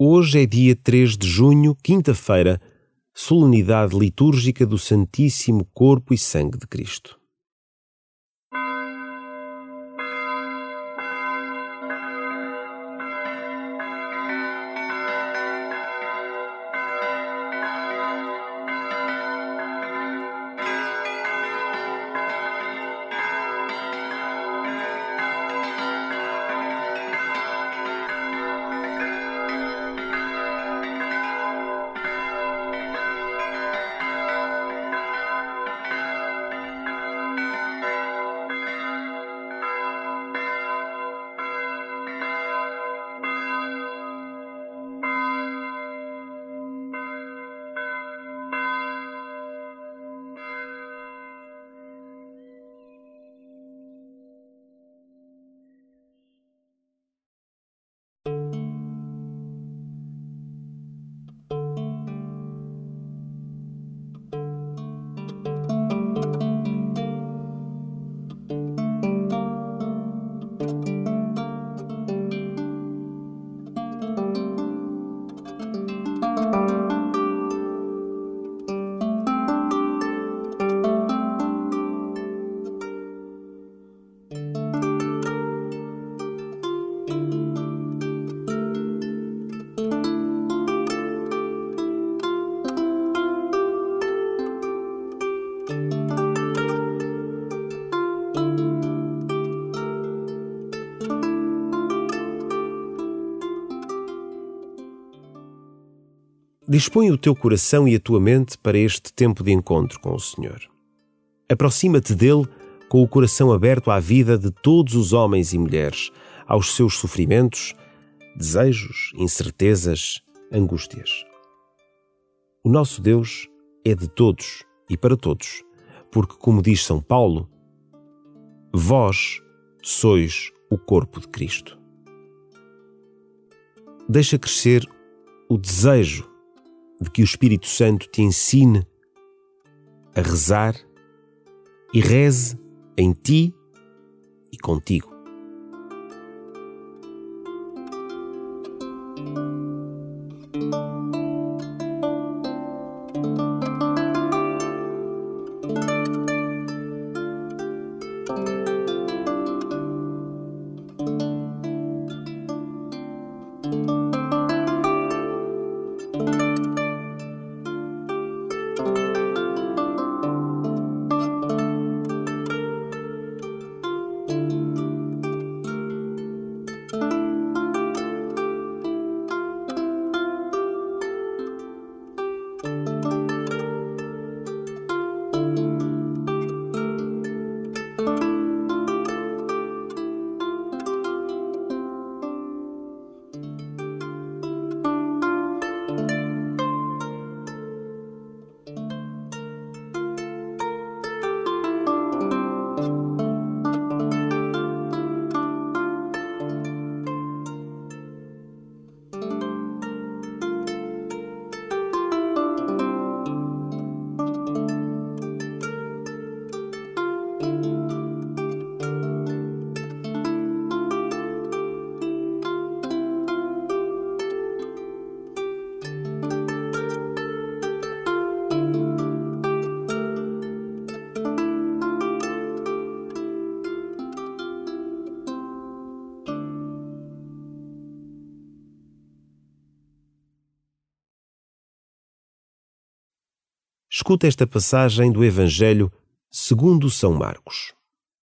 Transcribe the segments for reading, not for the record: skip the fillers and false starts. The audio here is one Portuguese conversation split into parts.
Hoje é dia 3 de junho, quinta-feira, solenidade litúrgica do Santíssimo Corpo e Sangue de Cristo. Dispõe o teu coração e a tua mente para este tempo de encontro com o Senhor. Aproxima-te dele com o coração aberto à vida de todos os homens e mulheres, aos seus sofrimentos, desejos, incertezas, angústias. O nosso Deus é de todos e para todos, porque, como diz São Paulo, vós sois o corpo de Cristo. Deixa crescer o desejo de que o Espírito Santo te ensine a rezar e reze em ti e contigo. Escuta esta passagem do Evangelho segundo São Marcos.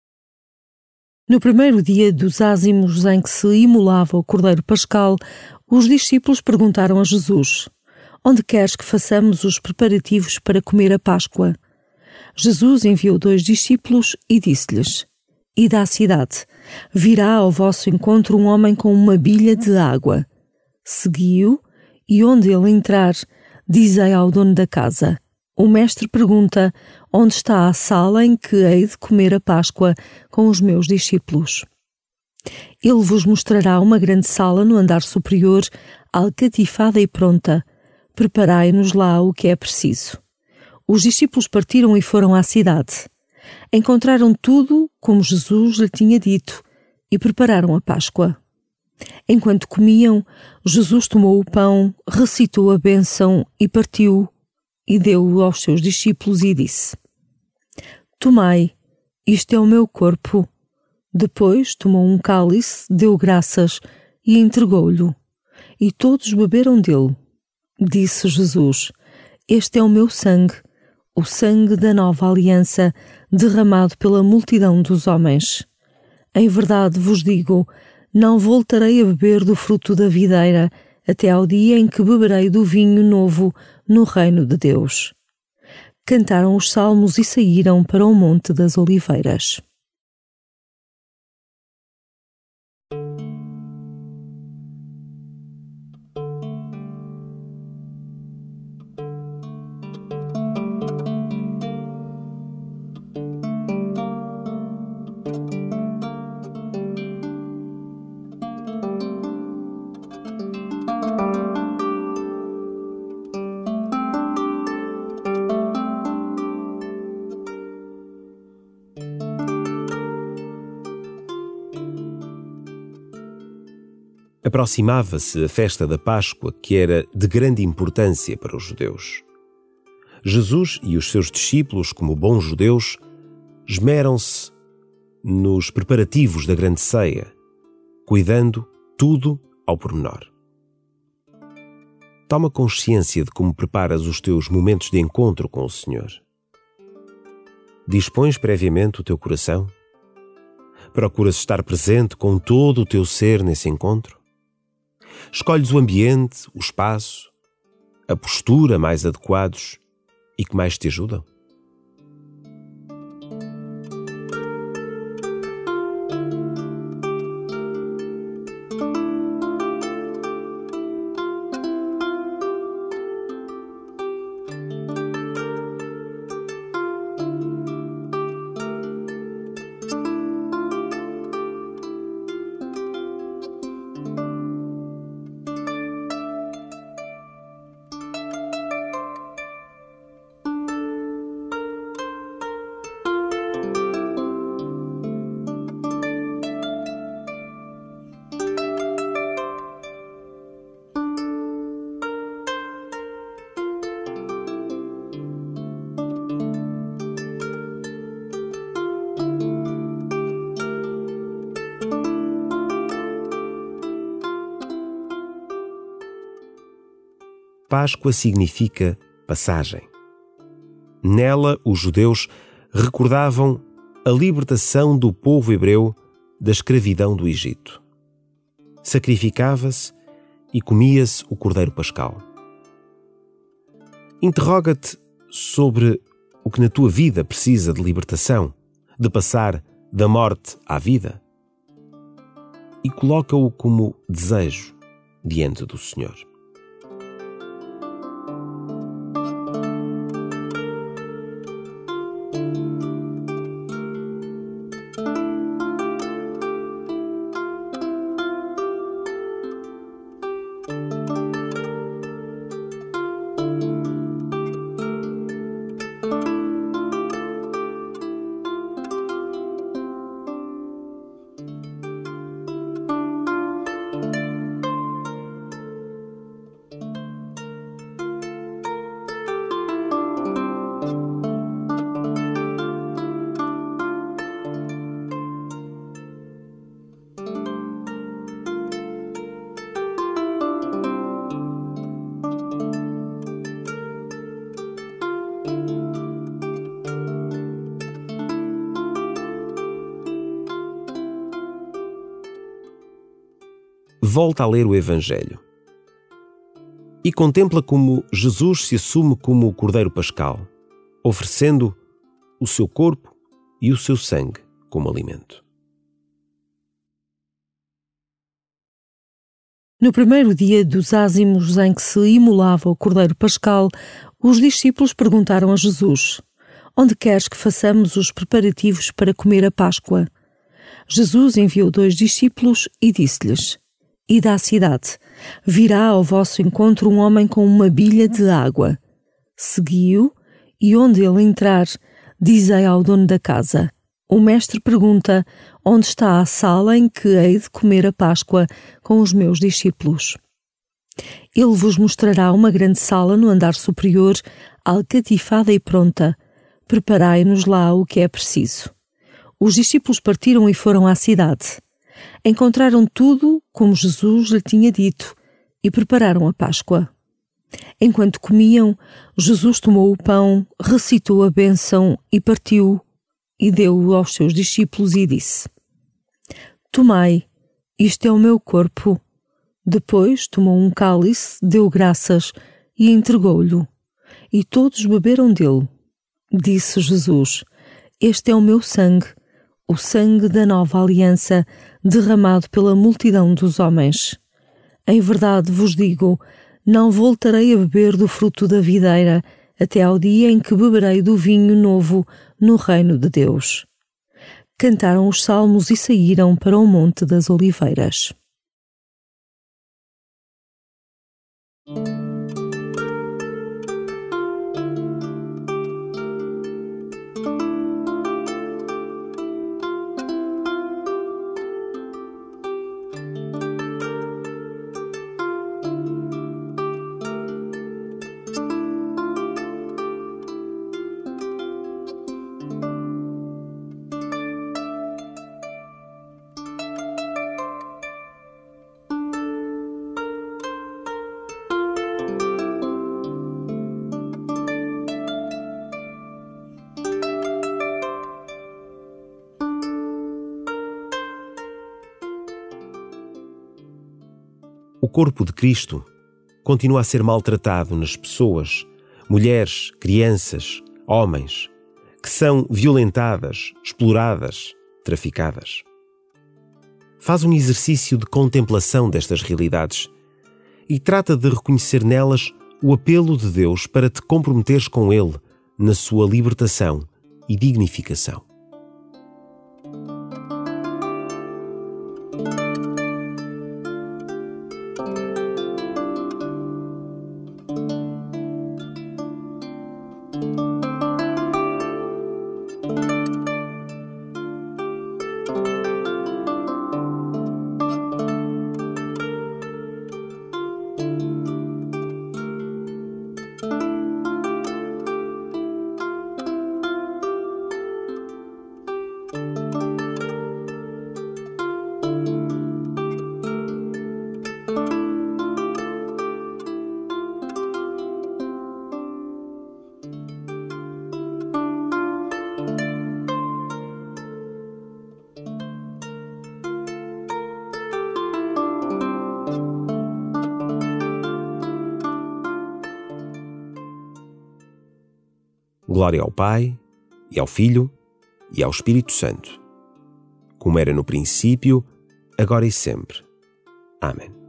No primeiro dia dos ázimos em que se imolava o Cordeiro Pascal, os discípulos perguntaram a Jesus: onde queres que façamos os preparativos para comer a Páscoa? Jesus enviou 2 discípulos e disse-lhes: ide à cidade, virá ao vosso encontro um homem com uma bilha de água. Segui-o, e onde ele entrar, dizei ao dono da casa: o mestre pergunta onde está a sala em que hei de comer a Páscoa com os meus discípulos. Ele vos mostrará uma grande sala no andar superior, alcatifada e pronta. Preparai-nos lá o que é preciso. Os discípulos partiram e foram à cidade. Encontraram tudo como Jesus lhe tinha dito e prepararam a Páscoa. Enquanto comiam, Jesus tomou o pão, recitou a bênção e partiu, e deu-o aos seus discípulos e disse: Tomai, isto é o meu corpo. Depois tomou um cálice, deu graças e entregou-lhe. E todos beberam dele. Disse Jesus: Este é o meu sangue, o sangue da nova aliança, derramado pela multidão dos homens. Em verdade vos digo, não voltarei a beber do fruto da videira, até ao dia em que beberei do vinho novo no reino de Deus. Cantaram os salmos e saíram para o Monte das Oliveiras. Aproximava-se a festa da Páscoa, que era de grande importância para os judeus. Jesus e os seus discípulos, como bons judeus, esmeram-se nos preparativos da grande ceia, cuidando tudo ao pormenor. Toma consciência de como preparas os teus momentos de encontro com o Senhor. Dispões previamente o teu coração? Procuras estar presente com todo o teu ser nesse encontro? Escolhes o ambiente, o espaço, a postura mais adequados e que mais te ajudam? Páscoa significa passagem. Nela, os judeus recordavam a libertação do povo hebreu da escravidão do Egito. Sacrificava-se e comia-se o cordeiro pascal. Interroga-te sobre o que na tua vida precisa de libertação, de passar da morte à vida, e coloca-o como desejo diante do Senhor. Volta a ler o Evangelho e contempla como Jesus se assume como o Cordeiro Pascal, oferecendo o seu corpo e o seu sangue como alimento. No primeiro dia dos ázimos em que se imolava o Cordeiro Pascal, os discípulos perguntaram a Jesus: Onde queres que façamos os preparativos para comer a Páscoa? Jesus enviou 2 discípulos e disse-lhes: Ide à cidade, virá ao vosso encontro um homem com uma bilha de água. Segui-o, e onde ele entrar, dizei ao dono da casa: O mestre pergunta: onde está a sala em que hei de comer a Páscoa com os meus discípulos. Ele vos mostrará uma grande sala no andar superior, alcatifada e pronta. Preparai-nos lá o que é preciso. Os discípulos partiram e foram à cidade. Encontraram tudo como Jesus lhe tinha dito e prepararam a Páscoa. Enquanto comiam, Jesus tomou o pão, recitou a bênção e partiu, e deu-o aos seus discípulos e disse: Tomai, isto é o meu corpo. Depois tomou um cálice, deu graças e entregou-lhe, e todos beberam dele. Disse Jesus: Este é o meu sangue, o sangue da nova aliança, derramado pela multidão dos homens. Em verdade vos digo, não voltarei a beber do fruto da videira, até ao dia em que beberei do vinho novo no reino de Deus. Cantaram os salmos e saíram para o Monte das Oliveiras. O corpo de Cristo continua a ser maltratado nas pessoas, mulheres, crianças, homens, que são violentadas, exploradas, traficadas. Faz um exercício de contemplação destas realidades e trata de reconhecer nelas o apelo de Deus para te comprometeres com Ele na sua libertação e dignificação. Glória ao Pai, e ao Filho, e ao Espírito Santo, como era no princípio, agora e sempre. Amém.